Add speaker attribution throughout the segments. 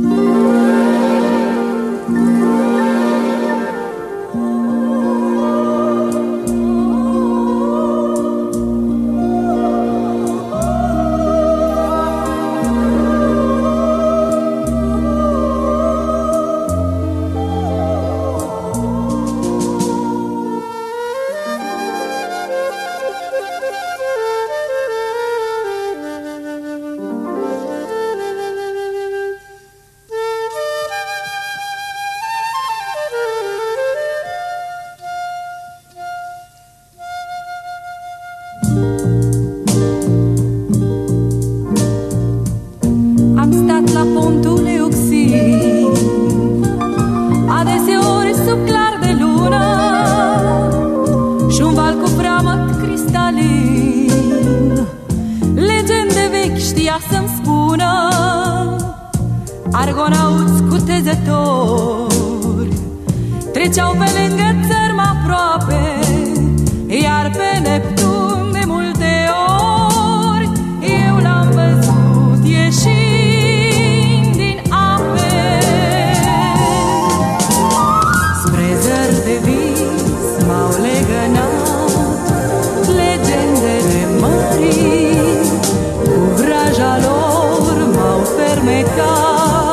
Speaker 1: Argonauți cutezători treceau pe lângă țărm aproape, iar pe Neptun de multe ori eu l-am văzut ieșind din ape. Spre zări de vis m-au legănat legendele mării, cu vraja lor m-au fermecat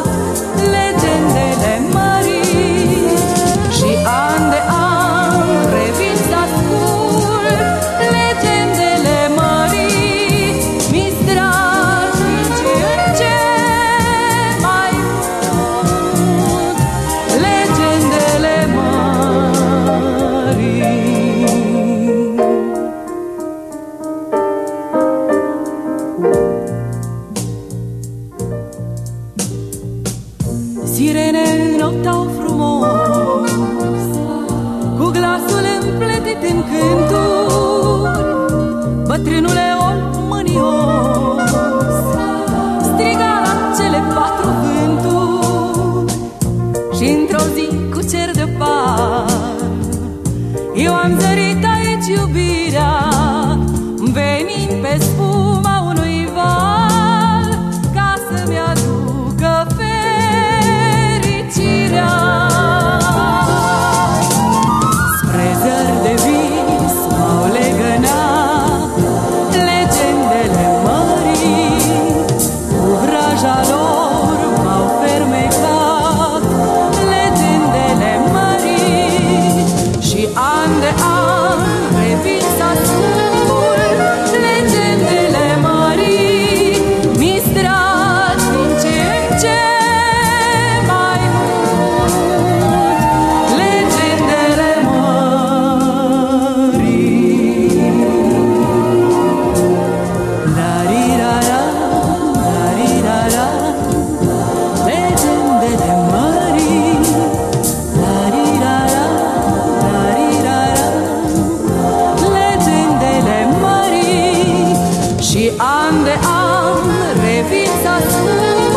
Speaker 1: sirene înotau frumos, cu glasul împletit în cânturi. Bătrânule om mânios striga la cele patru vânturi. Și într-o zi cu cer de par eu am zărit aici iubirea, venind pe spuma unui val ca să-mi aducă fericirea. Spre zări de vis m-au legănat legendele mării, cu vraja lor m-au fermecat legendele mării. Și an de an revin să ascult legendele mării, mi-s dragi din ce în ce mai mult legendele mării. La-ri-ra-ra, la-ri-ra-ra, legendele mării. La-ri-ra-ra, la-ri-ra-ra, legendele mării. Și an de an revin să ascult